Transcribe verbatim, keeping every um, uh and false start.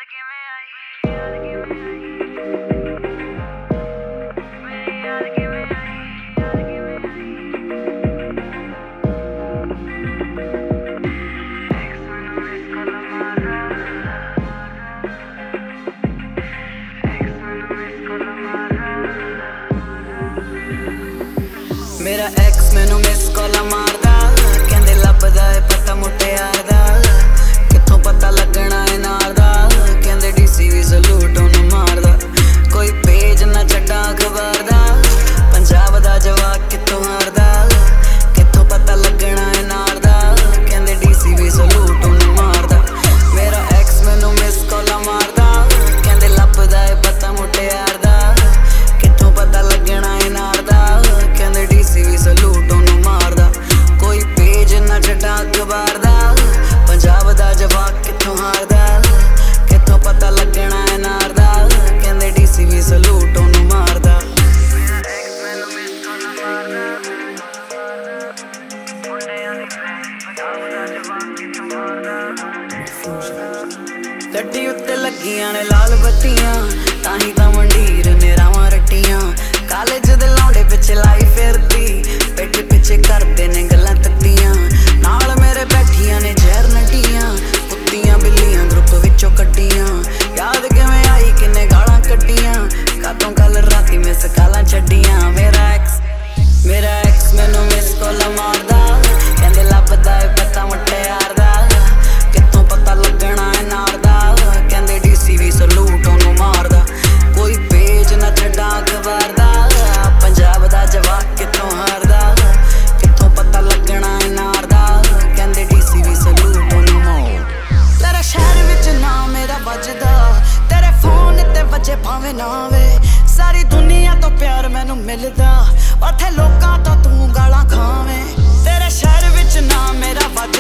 मेरा एक्स मैनू miss call मारदा कहंदे लभदा है पता मुटियार दा कित्थों पता लगना है नार दा कहंदे डीसी भी सलूट ओनू मारदा कोई पेज ना छड्डा अखबार दा पंजाब दा जवाक कित्थों हारदा कित्थों पता लगना है नार दा कहंदे डीसी भी सलूट ओनू मारदा मेरा एक्स मैनू मिस कॉल मारदा कहंदे लभदा है पता मुटियार दा कित्थों पता लगना है नार दा कहंदे डीसी भी सलूट ओनू मारदा कोई पेज ना छड्डा अखबार दा पंजाब दा जवाक कित्थों हारदा कित्थों पता लगना है नार दा कहंदे डीसी भी सलूट ओनू मारदा गड्डी उत्ते लगियां ने लाल बत्तियां ताही तां मंडीर ने रावां रट्टियां कालेज दे लौंडे पिछे लाई फिरदी पिठ पिछे करदे ने गल्लां तत्तियां नाल मेरे बैठियां ने जहर नटियां कुत्तियां बिल्लियां ग्रुप विचों कड्डियां याद किवें आई किन्ने गालां कड्डियां कातों कल राती मिस कालां छड्डियां मेरा एक्स मेरा एक्स मैनू मिस कॉल मारदा कहंदे लभदा है पता मुटियार दा कित्थों पता लगना है नार दा कहंदे डीसी भी सलूट ओनू मारदा कोई पेज ना छड्डा अखबार दा पंजाब दा जवाक कित्थों हारदा कित्थों पता लगना है नार दा कहंदे डीसी भी सलूट ओनू मारदा तेरे शहर विच ना मेरा वजदा तेरे फोन ते वजे भावें ना वे सारी दुनिया तो प्यार मैनू मिलदा उत्थे लोकां तो तू गालां खावें तेरे शहर विच ना मेरा वजदा